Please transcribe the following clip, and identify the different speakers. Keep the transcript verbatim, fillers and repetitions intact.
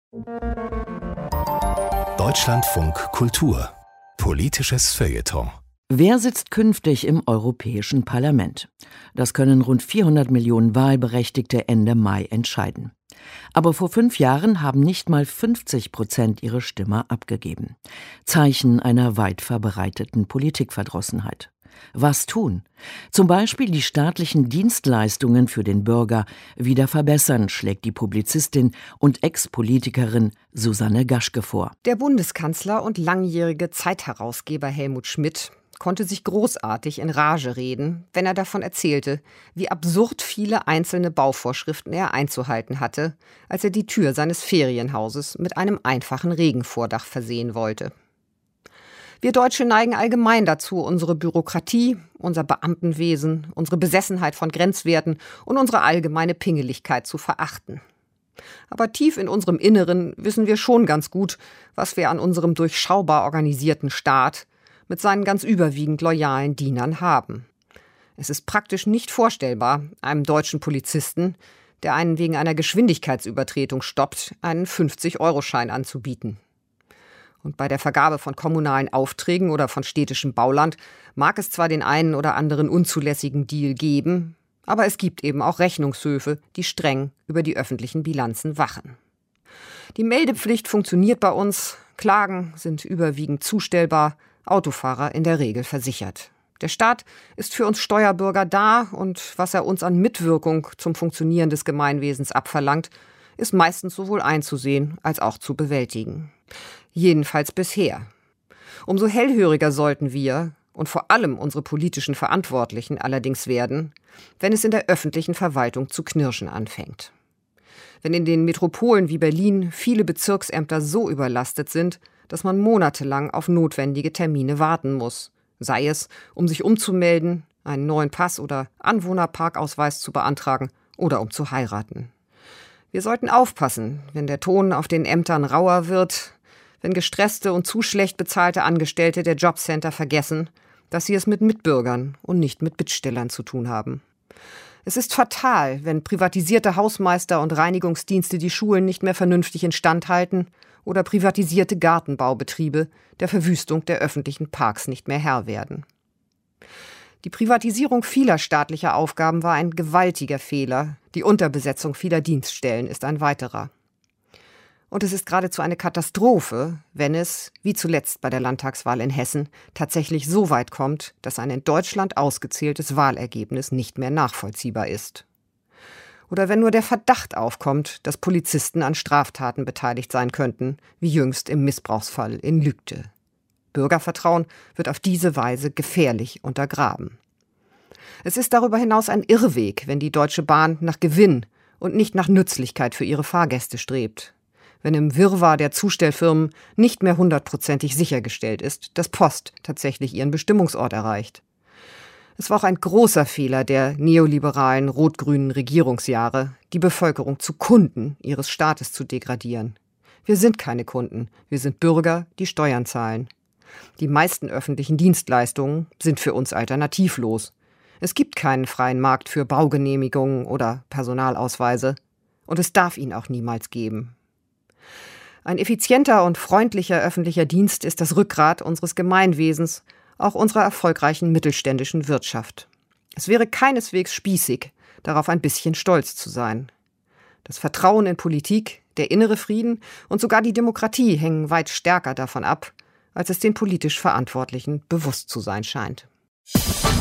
Speaker 1: Deutschlandfunk Kultur. Politisches Feuilleton.
Speaker 2: Wer sitzt künftig im Europäischen Parlament? Das können rund vierhundert Millionen Wahlberechtigte Ende Mai entscheiden. Aber vor fünf Jahren haben nicht mal fünfzig Prozent ihre Stimme abgegeben. Zeichen einer weit verbreiteten Politikverdrossenheit. Was tun? Zum Beispiel die staatlichen Dienstleistungen für den Bürger wieder verbessern, schlägt die Publizistin und Ex-Politikerin Susanne Gaschke vor.
Speaker 3: Der Bundeskanzler und langjährige Zeitherausgeber Helmut Schmidt konnte sich großartig in Rage reden, wenn er davon erzählte, wie absurd viele einzelne Bauvorschriften er einzuhalten hatte, als er die Tür seines Ferienhauses mit einem einfachen Regenvordach versehen wollte. Wir Deutsche neigen allgemein dazu, unsere Bürokratie, unser Beamtenwesen, unsere Besessenheit von Grenzwerten und unsere allgemeine Pingeligkeit zu verachten. Aber tief in unserem Inneren wissen wir schon ganz gut, was wir an unserem durchschaubar organisierten Staat mit seinen ganz überwiegend loyalen Dienern haben. Es ist praktisch nicht vorstellbar, einem deutschen Polizisten, der einen wegen einer Geschwindigkeitsübertretung stoppt, einen fünfzig-Euro-Schein anzubieten. Und bei der Vergabe von kommunalen Aufträgen oder von städtischem Bauland mag es zwar den einen oder anderen unzulässigen Deal geben, aber es gibt eben auch Rechnungshöfe, die streng über die öffentlichen Bilanzen wachen. Die Meldepflicht funktioniert bei uns, Klagen sind überwiegend zustellbar, Autofahrer in der Regel versichert. Der Staat ist für uns Steuerbürger da und was er uns an Mitwirkung zum Funktionieren des Gemeinwesens abverlangt, ist meistens sowohl einzusehen als auch zu bewältigen. Jedenfalls bisher. Umso hellhöriger sollten wir und vor allem unsere politischen Verantwortlichen allerdings werden, wenn es in der öffentlichen Verwaltung zu knirschen anfängt. Wenn in den Metropolen wie Berlin viele Bezirksämter so überlastet sind, dass man monatelang auf notwendige Termine warten muss, sei es, um sich umzumelden, einen neuen Pass oder Anwohnerparkausweis zu beantragen oder um zu heiraten. Wir sollten aufpassen, wenn der Ton auf den Ämtern rauer wird, wenn gestresste und zu schlecht bezahlte Angestellte der Jobcenter vergessen, dass sie es mit Mitbürgern und nicht mit Bittstellern zu tun haben. Es ist fatal, wenn privatisierte Hausmeister und Reinigungsdienste die Schulen nicht mehr vernünftig instand halten oder privatisierte Gartenbaubetriebe der Verwüstung der öffentlichen Parks nicht mehr Herr werden. Die Privatisierung vieler staatlicher Aufgaben war ein gewaltiger Fehler. Die Unterbesetzung vieler Dienststellen ist ein weiterer. Und es ist geradezu eine Katastrophe, wenn es, wie zuletzt bei der Landtagswahl in Hessen, tatsächlich so weit kommt, dass ein in Deutschland ausgezähltes Wahlergebnis nicht mehr nachvollziehbar ist. Oder wenn nur der Verdacht aufkommt, dass Polizisten an Straftaten beteiligt sein könnten, wie jüngst im Missbrauchsfall in Lügde. Bürgervertrauen wird auf diese Weise gefährlich untergraben. Es ist darüber hinaus ein Irrweg, wenn die Deutsche Bahn nach Gewinn und nicht nach Nützlichkeit für ihre Fahrgäste strebt. Wenn im Wirrwarr der Zustellfirmen nicht mehr hundertprozentig sichergestellt ist, dass Post tatsächlich ihren Bestimmungsort erreicht. Es war auch ein großer Fehler der neoliberalen rot-grünen Regierungsjahre, die Bevölkerung zu Kunden ihres Staates zu degradieren. Wir sind keine Kunden, wir sind Bürger, die Steuern zahlen. Die meisten öffentlichen Dienstleistungen sind für uns alternativlos. Es gibt keinen freien Markt für Baugenehmigungen oder Personalausweise. Und es darf ihn auch niemals geben. Ein effizienter und freundlicher öffentlicher Dienst ist das Rückgrat unseres Gemeinwesens, auch unserer erfolgreichen mittelständischen Wirtschaft. Es wäre keineswegs spießig, darauf ein bisschen stolz zu sein. Das Vertrauen in Politik, der innere Frieden und sogar die Demokratie hängen weit stärker davon ab, als es den politisch Verantwortlichen bewusst zu sein scheint.